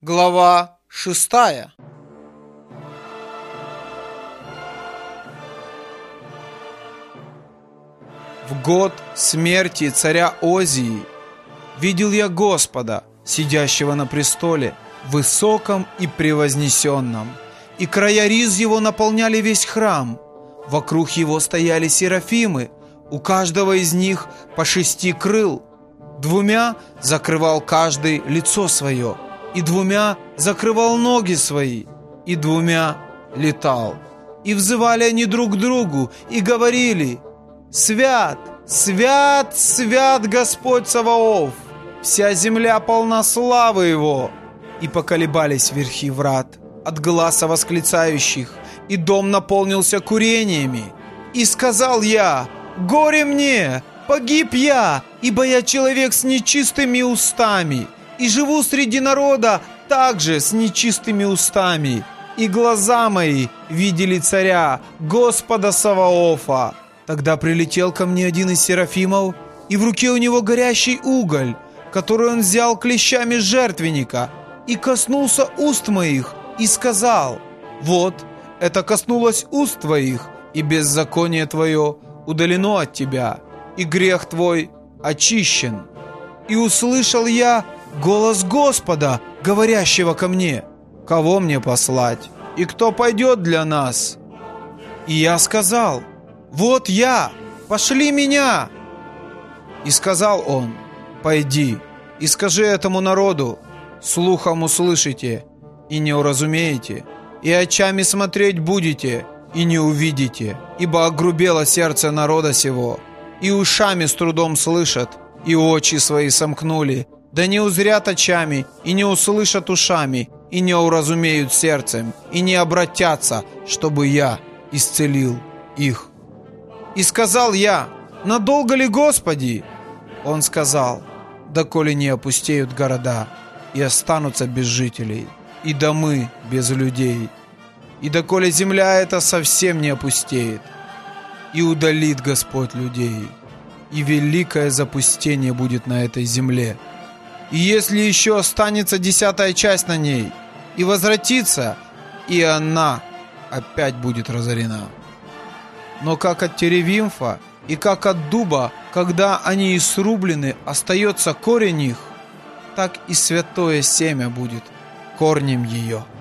Глава 6. В год смерти царя Озии видел я Господа, сидящего на престоле, высоком и превознесенном, и края риз его наполняли весь храм. Вокруг его стояли серафимы, у каждого из них по 6 крыл. 2 закрывал каждый лицо свое, и 2 закрывал ноги свои, и 2 летал. И взывали они друг к другу, и говорили: «Свят, свят, свят Господь Саваоф! Вся земля полна славы Его!» И поколебались верхи врат от гласа восклицающих, и дом наполнился курениями. И сказал я: «Горе мне! Погиб я, ибо я человек с нечистыми устами, и живу среди народа также с нечистыми устами, и глаза мои видели царя, Господа Саваофа». Тогда прилетел ко мне один из серафимов, и в руке у него горящий уголь, который он взял клещами жертвенника, и коснулся уст моих, и сказал: «Вот, это коснулось уст твоих, и беззаконие твое удалено от тебя, и грех твой очищен». И услышал я голос Господа, говорящего ко мне: «Кого мне послать? И кто пойдет для нас?» И я сказал: «Вот я, пошли меня!» И сказал он: «Пойди и скажи этому народу: слухом услышите и не уразумеете, и очами смотреть будете и не увидите, ибо огрубело сердце народа сего, и ушами с трудом слышат, и очи свои сомкнули, да не узрят очами, и не услышат ушами, и не уразумеют сердцем, и не обратятся, чтобы я исцелил их». И сказал я: «Надолго ли, Господи?» Он сказал: «Доколе не опустеют города, и останутся без жителей, и домы без людей, и доколе земля эта совсем не опустеет, и удалит Господь людей, и великое запустение будет на этой земле. И если еще останется 10-я часть на ней, и возвратится, и она опять будет разорена. Но как от теревимфа и как от дуба, когда они и срублены, остается корень их, так и святое семя будет корнем ее».